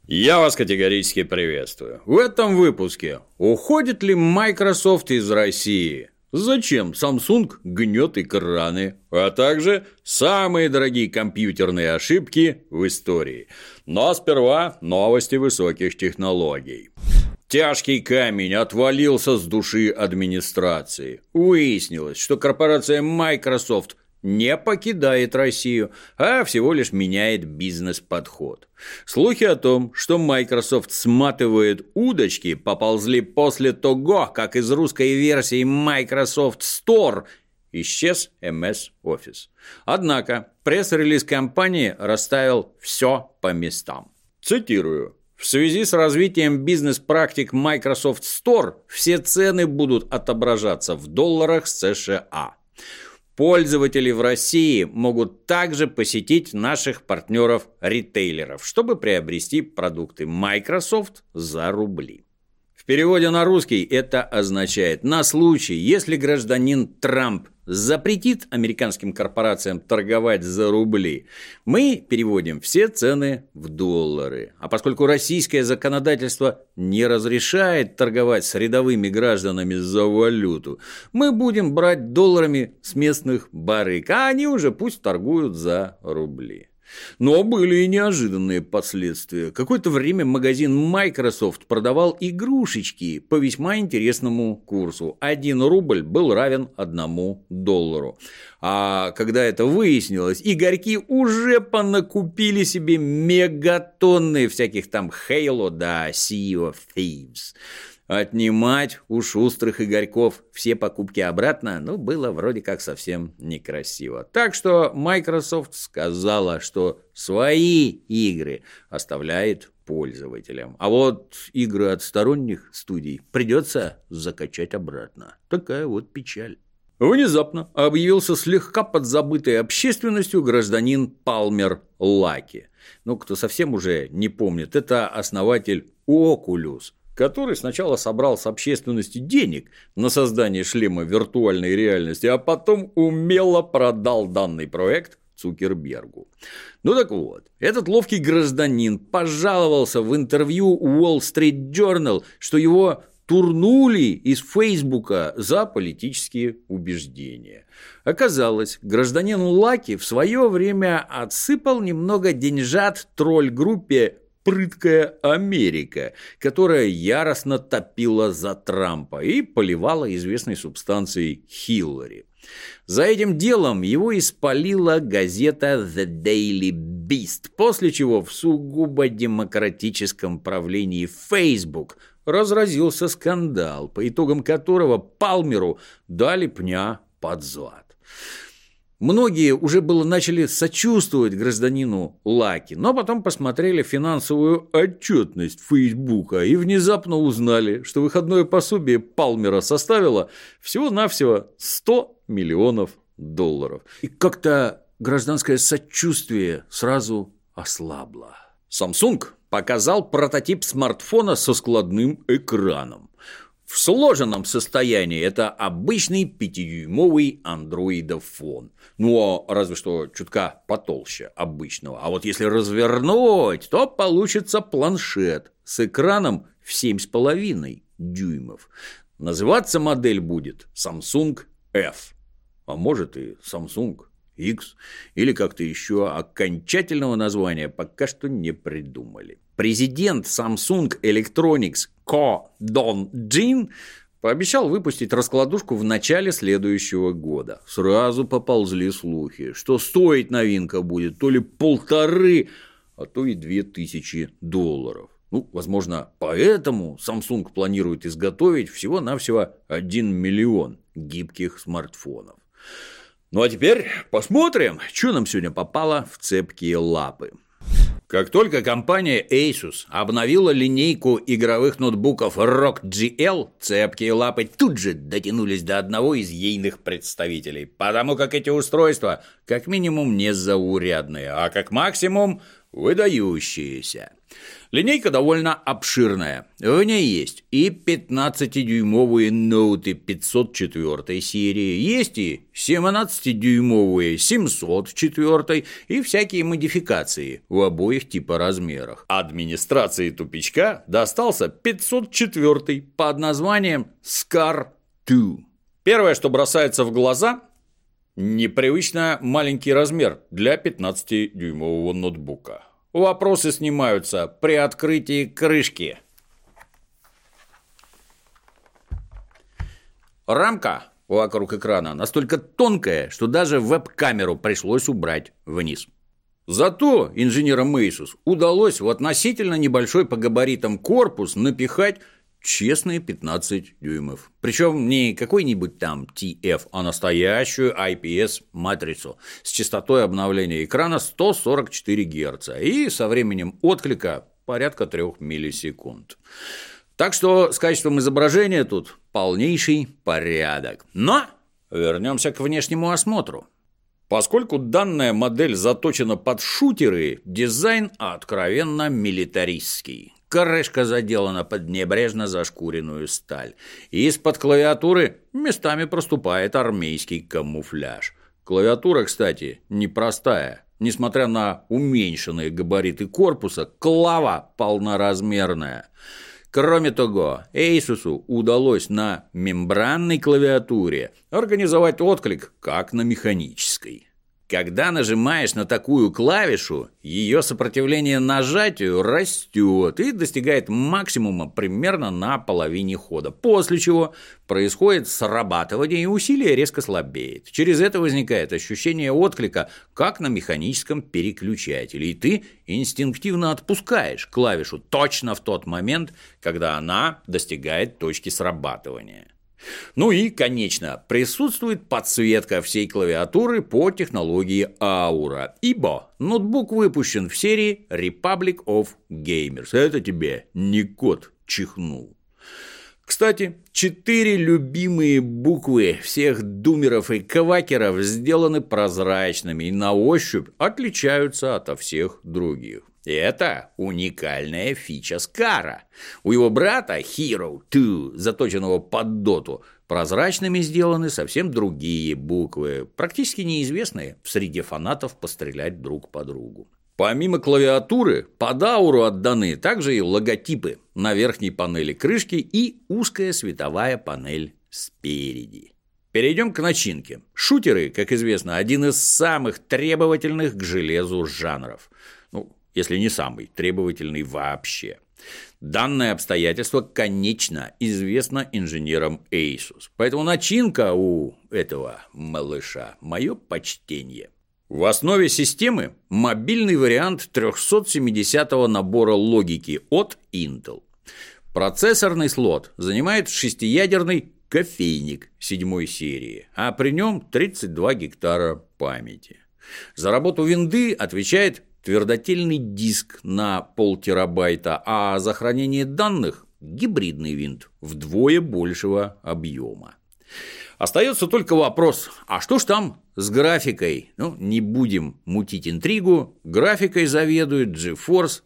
Я вас категорически приветствую. В этом выпуске: уходит ли Microsoft из России? Зачем Samsung гнет экраны? А также самые дорогие компьютерные ошибки в истории. Но сперва новости высоких технологий. Тяжкий камень отвалился с души администрации. Выяснилось, что корпорация Microsoft не покидает Россию, а всего лишь меняет бизнес-подход. Слухи о том, что Microsoft сматывает удочки, поползли после того, как из русской версии Microsoft Store исчез MS Office. Однако пресс-релиз компании расставил все по местам. Цитирую. В связи с развитием бизнес-практик Microsoft Store все цены будут отображаться в долларах США. Пользователи в России могут также посетить наших партнеров-ритейлеров, чтобы приобрести продукты Microsoft за рубли. В переводе на русский это означает: на случай, если гражданин Трамп запретит американским корпорациям торговать за рубли, мы переводим все цены в доллары. А поскольку российское законодательство не разрешает торговать с рядовыми гражданами за валюту, мы будем брать долларами с местных барыг, а они уже пусть торгуют за рубли. Но были и неожиданные последствия. Какое-то время магазин Microsoft продавал игрушечки по весьма интересному курсу. 1 рубль был равен 1 доллару. А когда это выяснилось, игорьки уже понакупили себе мегатонны всяких там Halo да Sea of Thieves. Отнимать у шустрых игорьков все покупки обратно, было вроде как совсем некрасиво. Так что Microsoft сказала, что свои игры оставляет пользователям. А вот игры от сторонних студий придется закачать обратно. Такая вот печаль. Внезапно объявился слегка подзабытой общественностью гражданин Палмер Лаки. Кто совсем уже не помнит, это основатель Oculus, который сначала собрал с общественности денег на создание шлема виртуальной реальности, а потом умело продал данный проект Цукербергу. Так вот, этот ловкий гражданин пожаловался в интервью Wall Street Journal, что его турнули из Фейсбука за политические убеждения. Оказалось, гражданин Лаки в свое время отсыпал немного деньжат тролль-группе «Прыткая Америка», которая яростно топила за Трампа и поливала известной субстанцией Хиллари. За этим делом его испалила газета The Daily Beast, после чего в сугубо демократическом правлении Facebook разразился скандал, по итогам которого Палмеру дали пня под зад. Многие уже было начали сочувствовать гражданину Лаки, но потом посмотрели финансовую отчетность Фейсбука и внезапно узнали, что выходное пособие Палмера составило всего-навсего $100 миллионов. И как-то гражданское сочувствие сразу ослабло. Samsung показал прототип смартфона со складным экраном. В сложенном состоянии это обычный 5-дюймовый андроидофон. Разве что чутка потолще обычного. А вот если развернуть, то получится планшет с экраном в 7,5 дюймов. Называться модель будет Samsung F, а может и Samsung X, или как-то еще. Окончательного названия пока что не придумали. Президент Samsung Electronics Ко Дон Джин пообещал выпустить раскладушку в начале следующего года. Сразу поползли слухи, что стоить новинка будет то ли $1500, а то и $2000. Возможно, поэтому Samsung планирует изготовить всего-навсего 1 миллион гибких смартфонов. А теперь посмотрим, что нам сегодня попало в цепкие лапы. Как только компания Asus обновила линейку игровых ноутбуков ROG GL, цепкие лапы тут же дотянулись до одного из ейных представителей, потому как эти устройства как минимум незаурядные, а как максимум выдающиеся. Линейка довольно обширная. В ней есть и 15-дюймовые ноуты 504 серии, есть и 17-дюймовые 704 и всякие модификации в обоих типоразмерах. Администрации тупичка достался 504 под названием Scar 2. Первое, что бросается в глаза – непривычно маленький размер для 15-дюймового ноутбука. Вопросы снимаются при открытии крышки. Рамка вокруг экрана настолько тонкая, что даже веб-камеру пришлось убрать вниз. Зато инженерам Asus удалось в относительно небольшой по габаритам корпус напихать честные 15 дюймов. Причем не какой-нибудь там TF, а настоящую IPS-матрицу с частотой обновления экрана 144 Гц и со временем отклика порядка 3 миллисекунд. Так что с качеством изображения тут полнейший порядок. Но вернемся к внешнему осмотру. Поскольку данная модель заточена под шутеры, дизайн откровенно милитаристский. Крышка заделана под небрежно зашкуренную сталь. Из-под клавиатуры местами проступает армейский камуфляж. Клавиатура, кстати, непростая. Несмотря на уменьшенные габариты корпуса, клава полноразмерная. Кроме того, Asus удалось на мембранной клавиатуре организовать отклик, как на механической. Когда нажимаешь на такую клавишу, ее сопротивление нажатию растет и достигает максимума примерно на половине хода, после чего происходит срабатывание и усилие резко слабеет. Через это возникает ощущение отклика, как на механическом переключателе, и ты инстинктивно отпускаешь клавишу точно в тот момент, когда она достигает точки срабатывания. Ну и, конечно, присутствует подсветка всей клавиатуры по технологии Aura, ибо ноутбук выпущен в серии Republic of Gamers. Это тебе не кот чихнул. Кстати, 4 любимые буквы всех думеров и квакеров сделаны прозрачными и на ощупь отличаются ото всех других. Это уникальная фича Скара. У его брата Hero 2, заточенного под доту, прозрачными сделаны совсем другие буквы, практически неизвестные в среде фанатов пострелять друг по другу. Помимо клавиатуры, под Ауру отданы также и логотипы на верхней панели крышки и узкая световая панель спереди. Перейдем к начинке. Шутеры, как известно, один из самых требовательных к железу жанров. Если не самый требовательный вообще. Данное обстоятельство, конечно, известно инженерам Asus. Поэтому начинка у этого малыша – мое почтение. В основе системы мобильный вариант 370-го набора логики от Intel. Процессорный слот занимает 6-ядерный кофейник 7 серии, а при нем 32 гектара памяти. За работу винды отвечает твердотельный диск на 0,5 терабайта, а за хранение данных – гибридный винт вдвое большего объема. Остается только вопрос, а что ж там с графикой? Не будем мутить интригу, графикой заведует GeForce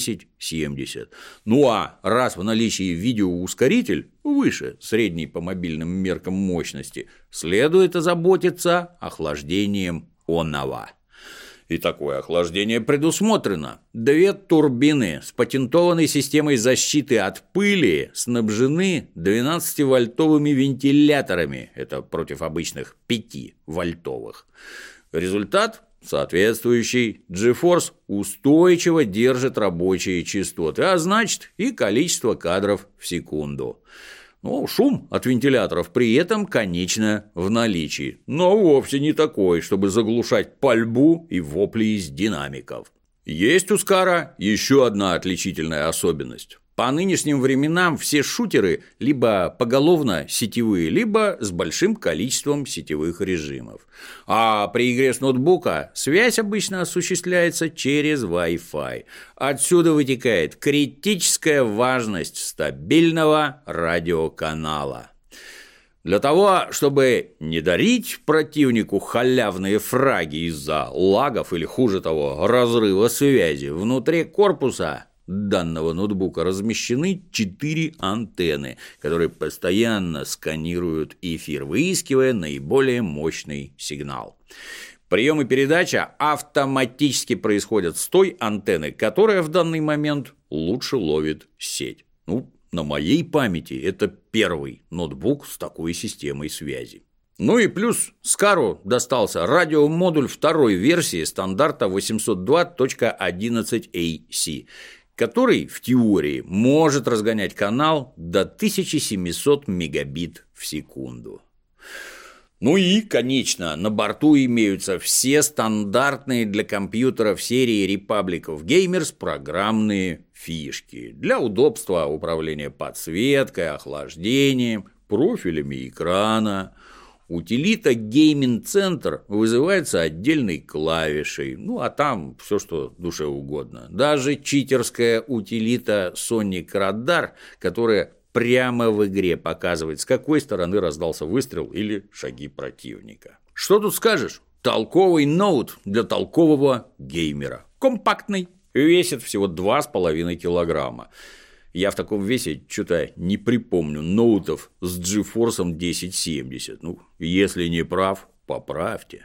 1070. А раз в наличии видеоускоритель выше средней по мобильным меркам мощности, следует озаботиться охлаждением оного. И такое охлаждение предусмотрено. 2 турбины с патентованной системой защиты от пыли снабжены 12-вольтовыми вентиляторами. Это против обычных 5-вольтовых. Результат соответствующий. GeForce устойчиво держит рабочие частоты, а значит и количество кадров в секунду. Шум от вентиляторов при этом, конечно, в наличии, но вовсе не такой, чтобы заглушать пальбу и вопли из динамиков. Есть у Скара еще одна отличительная особенность. По нынешним временам все шутеры либо поголовно сетевые, либо с большим количеством сетевых режимов. А при игре с ноутбука связь обычно осуществляется через Wi-Fi. Отсюда вытекает критическая важность стабильного радиоканала. Для того, чтобы не дарить противнику халявные фраги из-за лагов или, хуже того, разрыва связи, внутри корпуса данного ноутбука размещены 4 антенны, которые постоянно сканируют эфир, выискивая наиболее мощный сигнал. Прием и передача автоматически происходят с той антенны, которая в данный момент лучше ловит сеть. На моей памяти это первый ноутбук с такой системой связи. Ну и плюс Скару достался радиомодуль второй версии стандарта 802.11ac, который в теории может разгонять канал до 1700 мегабит в секунду. Ну и, конечно, на борту имеются все стандартные для компьютеров серии Republic of Gamers программные фишки для удобства управления подсветкой, охлаждением, профилями экрана. Утилита Gaming Center вызывается отдельной клавишей, а там все, что душе угодно. Даже читерская утилита Sonic Radar, которая прямо в игре показывает, с какой стороны раздался выстрел или шаги противника. Что тут скажешь? Толковый ноут для толкового геймера. Компактный, весит всего 2,5 килограмма. Я в таком весе что-то не припомню ноутов с GeForce 1070. Если не прав, поправьте.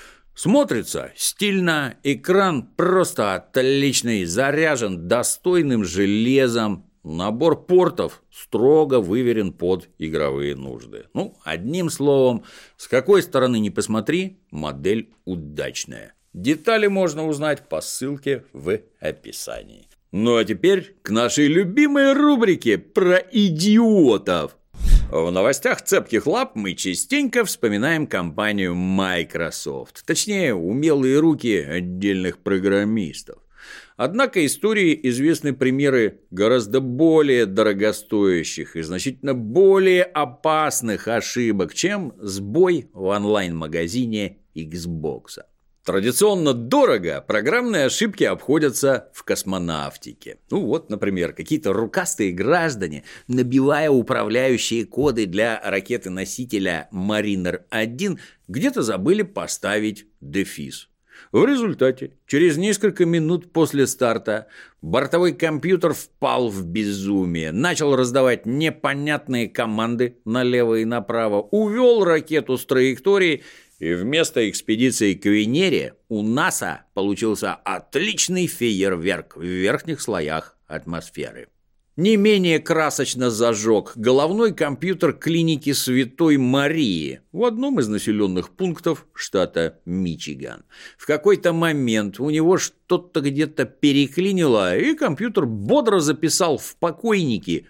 Смотрится стильно, экран просто отличный, заряжен достойным железом. Набор портов строго выверен под игровые нужды. Одним словом, с какой стороны ни посмотри, модель удачная. Детали можно узнать по ссылке в описании. А теперь к нашей любимой рубрике про идиотов. В новостях цепких лап мы частенько вспоминаем компанию Microsoft, точнее, умелые руки отдельных программистов. Однако истории известны примеры гораздо более дорогостоящих и значительно более опасных ошибок, чем сбой в онлайн-магазине Xbox. Традиционно дорого программные ошибки обходятся в космонавтике. Например, какие-то рукастые граждане, набивая управляющие коды для ракеты-носителя Mariner 1, где-то забыли поставить дефис. В результате, через несколько минут после старта, бортовой компьютер впал в безумие, начал раздавать непонятные команды налево и направо, увел ракету с траектории, и вместо экспедиции к Венере у НАСА получился отличный фейерверк в верхних слоях атмосферы. Не менее красочно зажег головной компьютер клиники Святой Марии в одном из населенных пунктов штата Мичиган. В какой-то момент у него что-то где-то переклинило, и компьютер бодро записал в покойники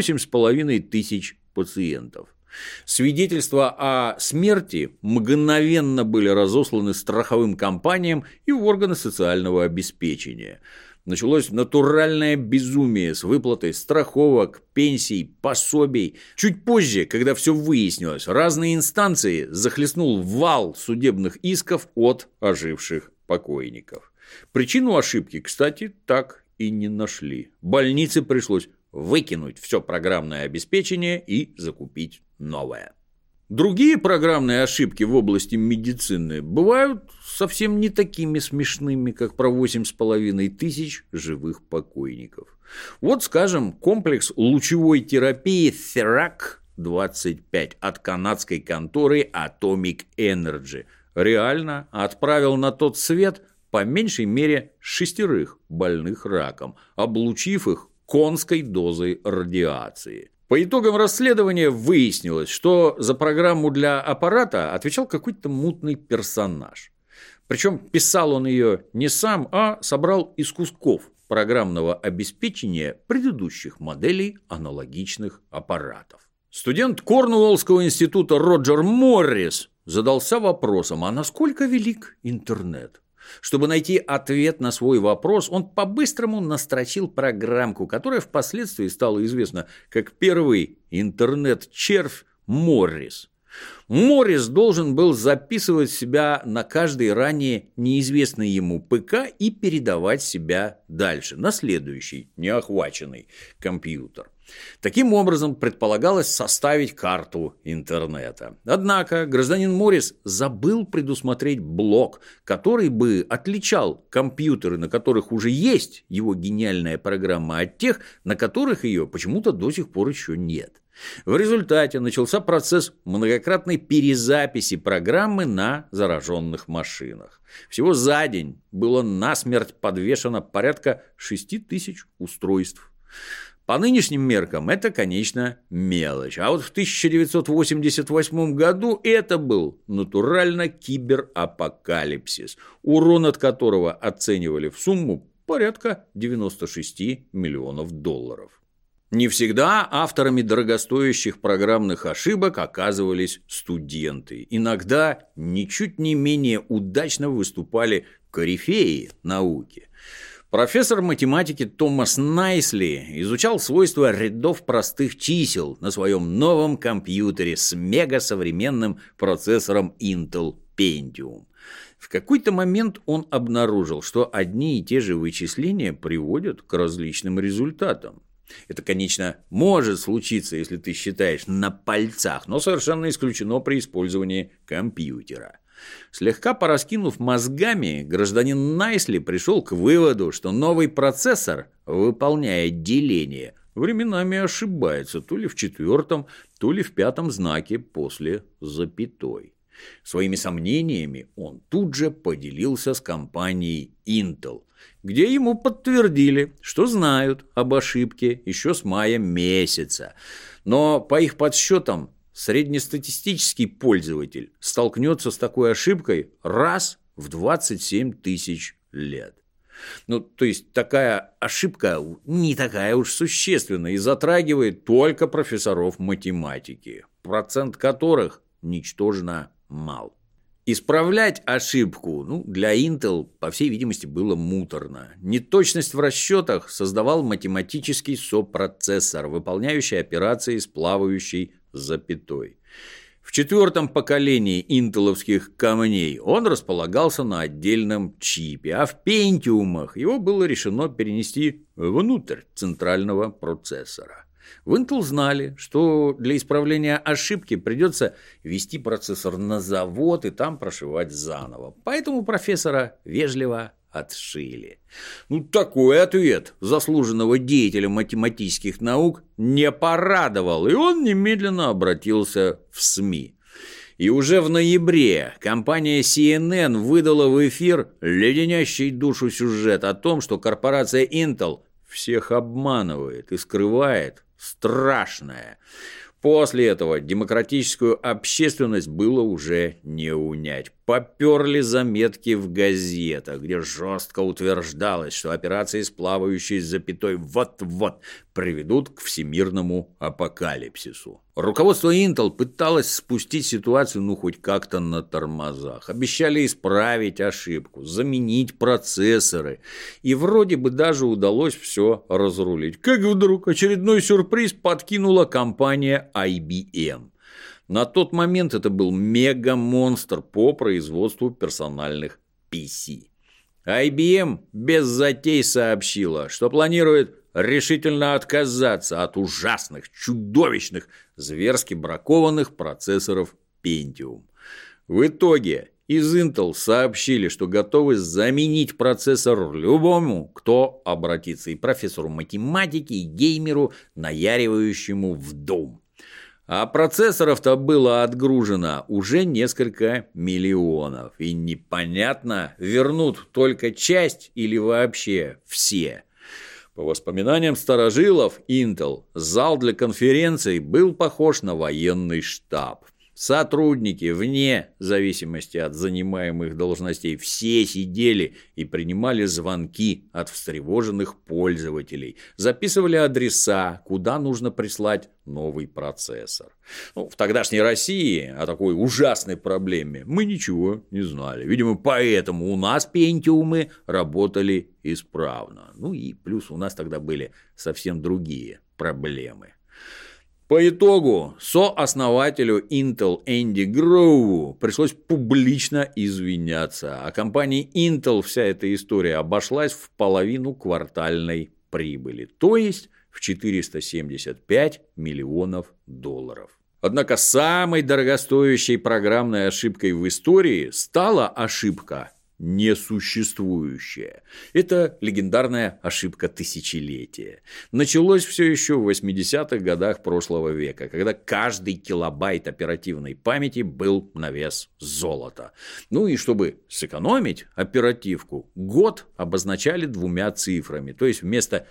8500 пациентов. Свидетельства о смерти мгновенно были разосланы страховым компаниям и в органы социального обеспечения. Началось натуральное безумие с выплатой страховок, пенсий, пособий. Чуть позже, когда все выяснилось, разные инстанции захлестнул вал судебных исков от оживших покойников. Причину ошибки, кстати, так и не нашли. Больнице пришлось выкинуть все программное обеспечение и закупить новое. Другие программные ошибки в области медицины бывают совсем не такими смешными, как про 8500 живых покойников. Скажем, комплекс лучевой терапии Therac-25 от канадской конторы Atomic Energy реально отправил на тот свет по меньшей мере 6 больных раком, облучив их конской дозой радиации. По итогам расследования выяснилось, что за программу для аппарата отвечал какой-то мутный персонаж. Причем писал он ее не сам, а собрал из кусков программного обеспечения предыдущих моделей аналогичных аппаратов. Студент Корнуоллского института Роджер Моррис задался вопросом, а насколько велик интернет? Чтобы найти ответ на свой вопрос, он по-быстрому настрочил программку, которая впоследствии стала известна как первый интернет-червь Моррис. Моррис должен был записывать себя на каждый ранее неизвестный ему ПК и передавать себя дальше, на следующий неохваченный компьютер. Таким образом, предполагалось составить карту интернета. Однако гражданин Моррис забыл предусмотреть блок, который бы отличал компьютеры, на которых уже есть его гениальная программа, от тех, на которых ее почему-то до сих пор еще нет. В результате начался процесс многократной перезаписи программы на зараженных машинах. Всего за день было насмерть подвешено порядка 6000 устройств. По нынешним меркам это, конечно, мелочь. А вот в 1988 году это был натурально киберапокалипсис, урон от которого оценивали в сумму порядка 96 миллионов долларов. Не всегда авторами дорогостоящих программных ошибок оказывались студенты. Иногда ничуть не менее удачно выступали корифеи науки. Профессор математики Томас Найсли изучал свойства рядов простых чисел на своем новом компьютере с мегасовременным процессором Intel Pentium. В какой-то момент он обнаружил, что одни и те же вычисления приводят к различным результатам. Это, конечно, может случиться, если ты считаешь на пальцах, но совершенно исключено при использовании компьютера. Слегка пораскинув мозгами, гражданин Найсли пришел к выводу, что новый процессор, выполняя деление, временами ошибается то ли в 4-м, то ли в 5-м знаке после запятой. Своими сомнениями он тут же поделился с компанией Intel, где ему подтвердили, что знают об ошибке еще с мая месяца. Но по их подсчетам, среднестатистический пользователь столкнется с такой ошибкой раз в 27 тысяч лет. То есть такая ошибка не такая уж существенная и затрагивает только профессоров математики, процент которых ничтожно мал. Исправлять ошибку для Intel, по всей видимости, было муторно. Неточность в расчетах создавал математический сопроцессор, выполняющий операции с плавающей запятой. В 4-м поколении интеловских камней он располагался на отдельном чипе, а в пентиумах его было решено перенести внутрь центрального процессора. В Intel знали, что для исправления ошибки придется вести процессор на завод и там прошивать заново. Поэтому профессора вежливо отшили. Такой ответ заслуженного деятеля математических наук не порадовал, и он немедленно обратился в СМИ. И уже в ноябре компания CNN выдала в эфир леденящий душу сюжет о том, что корпорация Intel всех обманывает и скрывает страшное. После этого демократическую общественность было уже не унять. Поперли заметки в газетах, где жестко утверждалось, что операции с плавающей запятой вот-вот приведут к всемирному апокалипсису. Руководство Intel пыталось спустить ситуацию хоть как-то на тормозах. Обещали исправить ошибку, заменить процессоры. И вроде бы даже удалось все разрулить. Как вдруг очередной сюрприз подкинула компания IBM. На тот момент это был мега-монстр по производству персональных PC. IBM без затей сообщила, что планирует решительно отказаться от ужасных, чудовищных, зверски бракованных процессоров Pentium. В итоге из Intel сообщили, что готовы заменить процессор любому, кто обратится, и профессору математики, и геймеру, наяривающему в дом. А процессоров-то было отгружено уже несколько миллионов, и непонятно, вернут только часть или вообще все. По воспоминаниям старожилов Intel, зал для конференций был похож на военный штаб. Сотрудники, вне зависимости от занимаемых должностей, все сидели и принимали звонки от встревоженных пользователей, записывали адреса, куда нужно прислать новый процессор. В тогдашней России о такой ужасной проблеме мы ничего не знали. Видимо, поэтому у нас пентиумы работали исправно. И плюс у нас тогда были совсем другие проблемы. По итогу сооснователю Intel Энди Гроуву пришлось публично извиняться, а компании Intel вся эта история обошлась в половину квартальной прибыли, то есть в 475 миллионов долларов. Однако самой дорогостоящей программной ошибкой в истории стала ошибка несуществующая. Это легендарная ошибка тысячелетия. Началось все еще в 80-х годах прошлого века, когда каждый килобайт оперативной памяти был на вес золота. Ну и чтобы сэкономить оперативку, год обозначали двумя цифрами. То есть вместо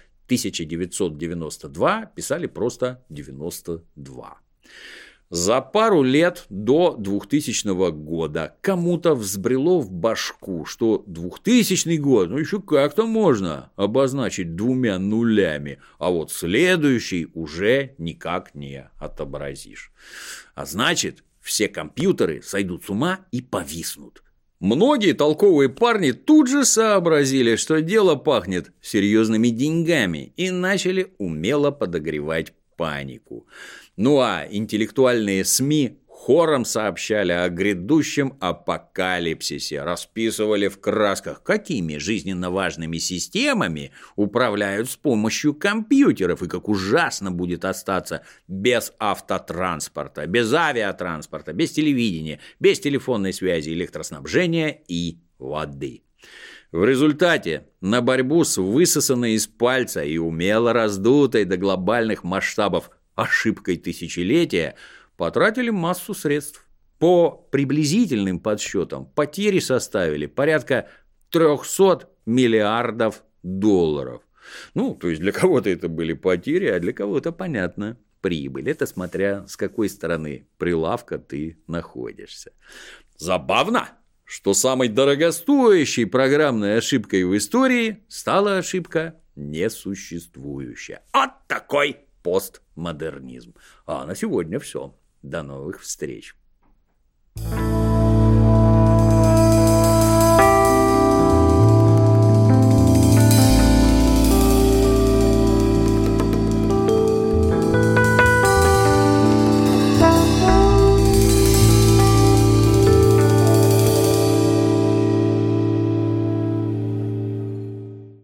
1992 писали просто 92. За пару лет до 2000 года кому-то взбрело в башку, что 2000 год, ну еще как-то можно обозначить двумя нулями, а вот следующий уже никак не отобразишь. А значит, все компьютеры сойдут с ума и повиснут. Многие толковые парни тут же сообразили, что дело пахнет серьезными деньгами, и начали умело подогревать панику. Ну а интеллектуальные СМИ хором сообщали о грядущем апокалипсисе, расписывали в красках, какими жизненно важными системами управляют с помощью компьютеров, и как ужасно будет остаться без автотранспорта, без авиатранспорта, без телевидения, без телефонной связи, электроснабжения и воды. В результате на борьбу с высосанной из пальца и умело раздутой до глобальных масштабов ошибкой тысячелетия потратили массу средств. По приблизительным подсчетам потери составили порядка 300 миллиардов долларов. Ну, то есть для кого-то это были потери, а для кого-то, понятно, прибыль. Это смотря с какой стороны прилавка ты находишься. Забавно, что самой дорогостоящей программной ошибкой в истории стала ошибка несуществующая. Вот такой постмодернизм. А на сегодня все. До новых встреч.